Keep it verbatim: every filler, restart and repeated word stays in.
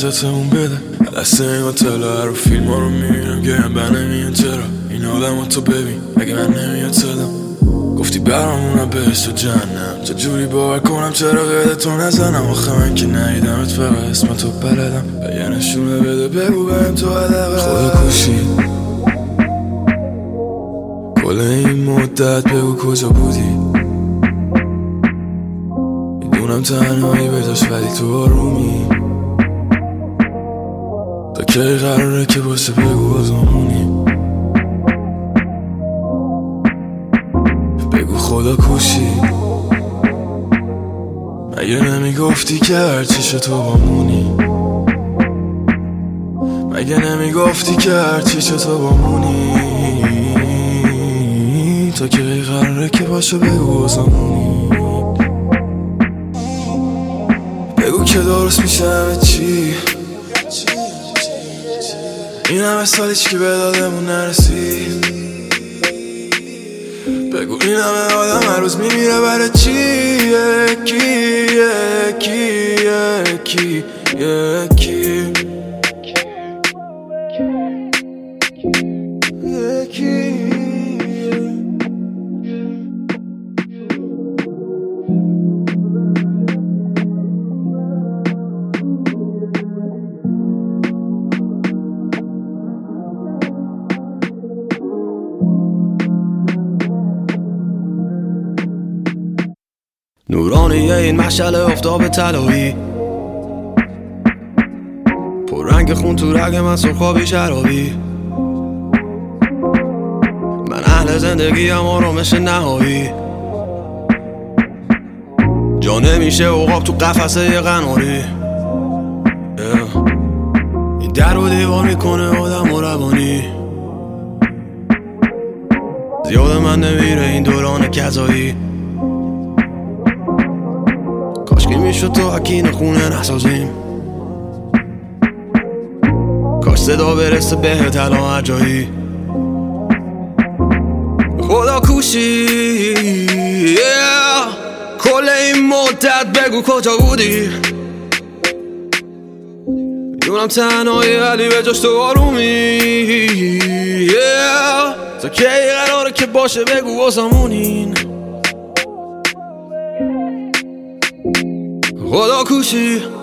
نجاتمون بده. دست این هتل رو فیلم ها رو میبینم گرم بر نمیان چرا این آدم ها تو ببین اگه من نمیاد صدام گفتی برامونم بهشت و جهنم چجوری باور کنم چرا قید تو نزنم آخه من که نیدمت فقط اسم تو بلدم و یه نشونه بده بگو بهم تو عدقه خدا کوشید کل این مدت بگو کجا بودی میدونم تنهایی بجاش ولی تو آرومی تا کی قراره که باشه بگو بازمونی بگو خدا کوشید مگه نمیگفتی که هرچیش تو بامونی مگه نمیگفتی که هرچیش تو بامونی تا که قراره که باشه بگو بازمونی بگو که درست میشه همه چی این همه سال هیچکی به دادمون نرسید بگو این همه آدم هر روز میمیره برای چی یکی یکی یکی یکی یکی نورانیه این مشعل آفتاب طلایی پر رنگ خون تو رگ من سرخابی شرابی من اهل زندگیم آرامش نهایی جا نمیشه عقاب تو قفسه قناری این در و دیوار میکنه آدم و روانی زیاد من نمیره این دوران کذایی کاشکی میشد تو حکین خونه نسازیم کاش صدا برسه به تلا هر جایی خدا کوشی yeah. کل این مدت بگو کجا بودی میدونم تنهایی ولی به جاش تو آرومی yeah. تا کی قراره که باشه بگو واسمونین خدا کوشی